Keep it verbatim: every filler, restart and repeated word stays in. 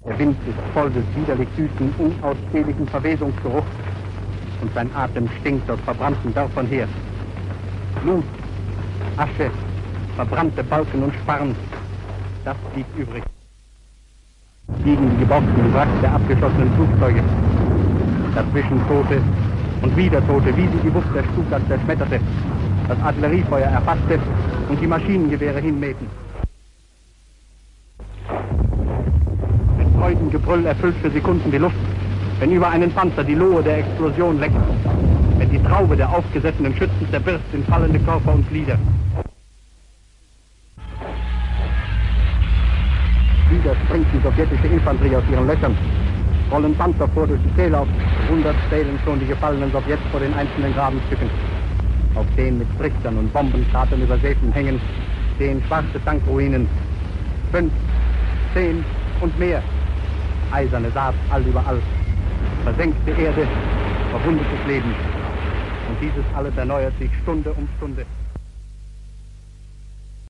Der Wind ist voll des widerlich süßen, unausstehlichen Verwesungsgeruchs und sein Atem stinkt aus verbrannten Dörfern her. Blut, Asche, verbrannte Balken und Sparren, das blieb übrig. Liegen die geborgten Wracks der abgeschossenen Flugzeuge. Dazwischen Tote und wieder Tote, wie sie die Wucht der Stukas zerschmetterte, das Artilleriefeuer erfasste und die Maschinengewehre hinmähten. Ein Freudengebrüll erfüllt für Sekunden die Luft, wenn über einen Panzer die Lohe der Explosion leckt, wenn die Traube der aufgesetzten Schützen zerbirst in fallende Körper und Glieder. Wieder springt die sowjetische Infanterie aus ihren Löchern, rollen Panzer vor durch die Täler, auf hundert zählen schon die gefallenen Sowjets vor den einzelnen Grabenstücken. Auf den mit Trichtern und Bombenkratern übersäten Hängen stehen schwarze Tankruinen. Fünf, zehn und mehr. Eiserne Saat allüberall. Versenkte Erde, verwundetes Leben. Und dieses alles erneuert sich Stunde um Stunde.